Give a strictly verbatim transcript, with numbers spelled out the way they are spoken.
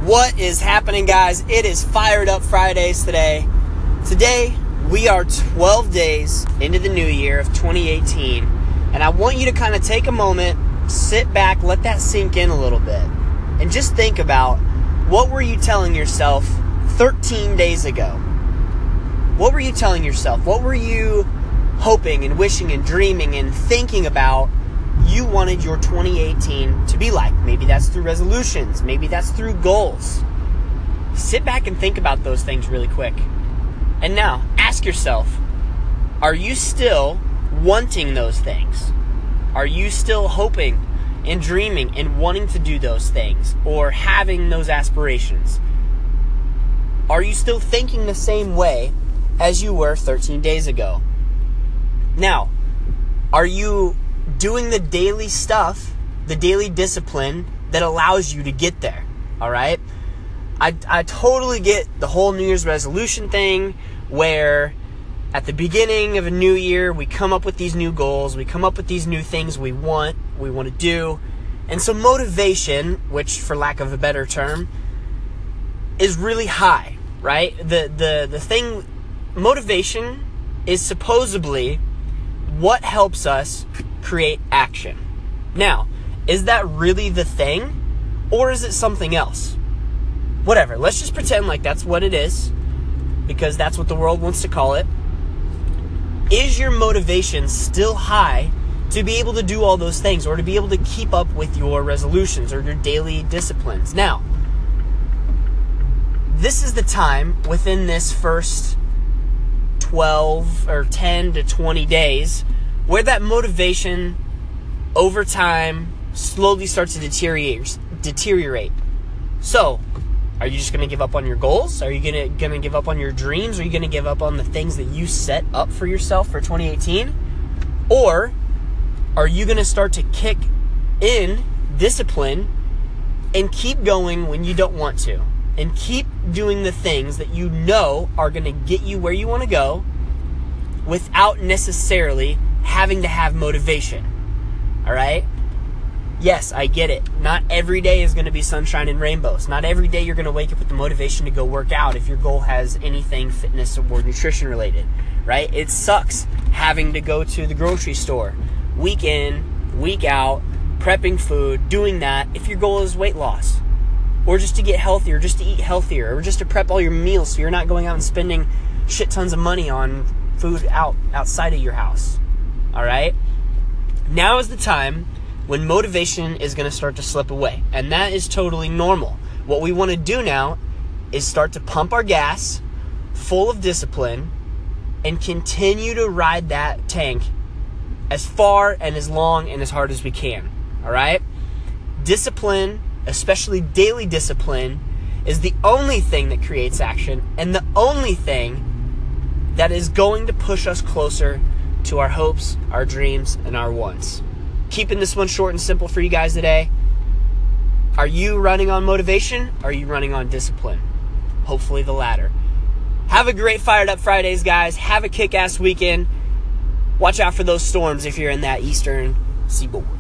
What is happening, guys? It is Fired Up Fridays today. Today, we are twelve days into the new year of twenty eighteen, and I want you to kind of take a moment, sit back, let that sink in a little bit, and just think about what were you telling yourself thirteen days ago? What were you telling yourself? What were you hoping and wishing and dreaming and thinking about you wanted your twenty eighteen to be like? Maybe that's through resolutions. Maybe that's through goals. Sit back and think about those things really quick. And now, ask yourself, are you still wanting those things? Are you still hoping and dreaming and wanting to do those things or having those aspirations? Are you still thinking the same way as you were thirteen days ago? Now, are you doing the daily stuff, the daily discipline that allows you to get there? All right? I, I totally get the whole New Year's resolution thing where at the beginning of a new year, we come up with these new goals, we come up with these new things we want, we want to do. And so motivation, which for lack of a better term, is really high, right? The the the thing, motivation is supposedly what helps us create action. Now, is that really the thing, or is it something else? Whatever, let's just pretend like that's what it is, because that's what the world wants to call it. Is your motivation still high to be able to do all those things, or to be able to keep up with your resolutions or your daily disciplines? Now, this is the time within this first twelve or ten to twenty days where that motivation over time slowly starts to deteriorate. deteriorate. So, are you just going to give up on your goals? Are you going to going to give up on your dreams? Are you going to give up on the things that you set up for yourself for twenty eighteen? Or are you going to start to kick in discipline and keep going when you don't want to? And keep doing the things that you know are going to get you where you want to go without necessarily having to have motivation. All right? Yes, I get it. Not every day is going to be sunshine and rainbows. Not every day you're going to wake up with the motivation to go work out if your goal has anything fitness or nutrition related, right? It sucks having to go to the grocery store week in, week out, prepping food, doing that if your goal is weight loss. Or just to get healthier, just to eat healthier, or just to prep all your meals so you're not going out and spending shit tons of money on food out outside of your house. All right? Now is the time when motivation is going to start to slip away, and that is totally normal. What we want to do now is start to pump our gas full of discipline and continue to ride that tank as far and as long and as hard as we can. All right? Discipline, especially daily discipline, is the only thing that creates action and the only thing that is going to push us closer to our hopes, our dreams, and our wants. Keeping this one short and simple for you guys today. Are you running on motivation? Or are you running on discipline? Hopefully the latter. Have a great Fired Up Fridays, guys. Have a kick-ass weekend. Watch out for those storms if you're in that eastern seaboard.